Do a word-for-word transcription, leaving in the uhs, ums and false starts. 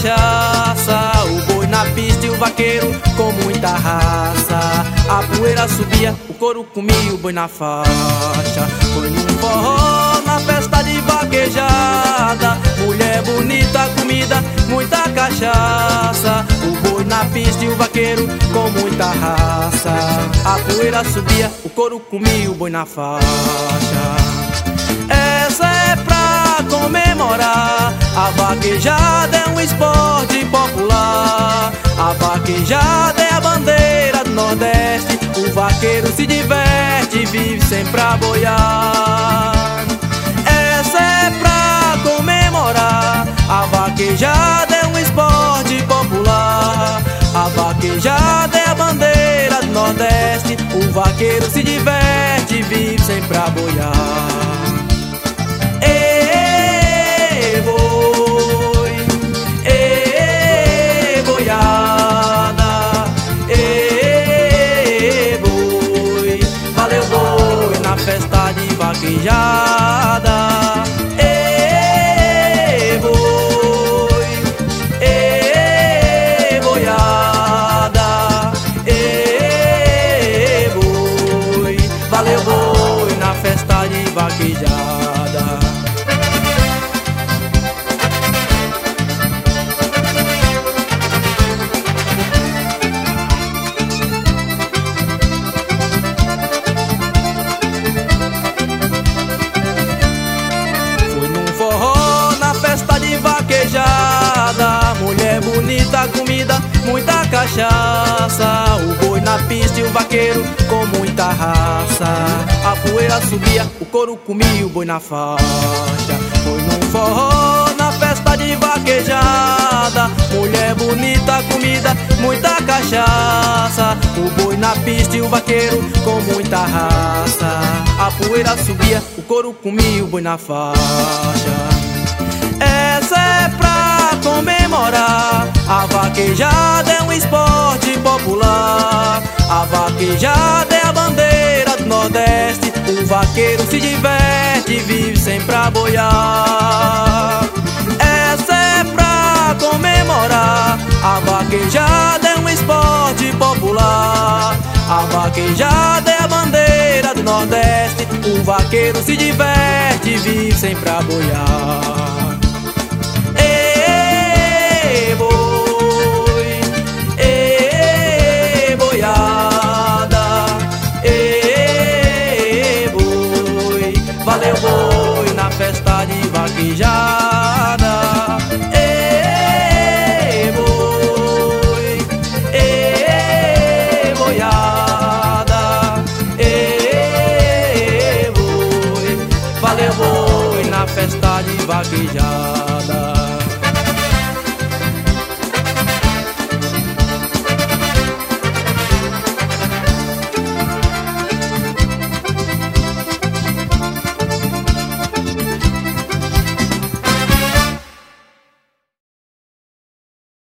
cachaça, o boi na pista e o vaqueiro com muita raça. A poeira subia, o couro comia o boi na faixa. Foi num forró, na festa de vaquejada, mulher bonita, comida, muita cachaça, o boi na pista e o vaqueiro com muita raça. A poeira subia, o couro comia o boi na faixa. Essa é pra comemorar, a vaquejada é um esporte popular. A vaquejada é a bandeira do Nordeste, o vaqueiro se diverte e vive sempre pra boiar. Essa é pra comemorar, a vaquejada é um esporte popular. A vaquejada é a bandeira do Nordeste, o vaqueiro se diverte e vive sempre pra boiar. Ê, boi, ê, boiada, ê, boi, valeu boi na festa de vaquejada. Ê, boi, ê, boiada, ê, boi, valeu boi na festa de vaquejada. Mulher bonita, comida, muita cachaça, o boi na pista e o vaqueiro com muita raça. A poeira subia, o couro comia o boi na faixa. Foi num forró, na festa de vaquejada, mulher bonita, comida, muita cachaça, o boi na pista e o vaqueiro com muita raça. A poeira subia, o couro comia o boi na faixa. Essa é pra comemorar, a vaquejada é um esporte popular. A vaquejada é a bandeira do Nordeste, o vaqueiro se diverte e vive sempre pra boiar. Essa é pra comemorar, a vaquejada é um esporte popular. A vaquejada é a bandeira do Nordeste, o vaqueiro se diverte e vive sempre pra boiar.